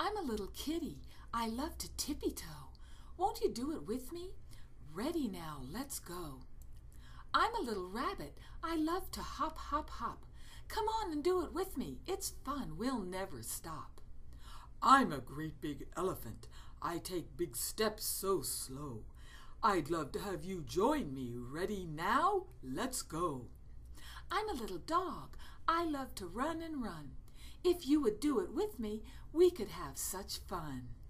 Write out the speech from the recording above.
I'm a little kitty. I love to tippy-toe. Won't you do it with me? Ready now, let's go. I'm a little rabbit. I love to hop, hop, hop. Come on and do it with me. It's fun. We'll never stop. I'm a great big elephant. I take big steps so slow. I'd love to have you join me. Ready now? Let's go. I'm a little dog. I love to run and run. If you would do it with me, we could have such fun.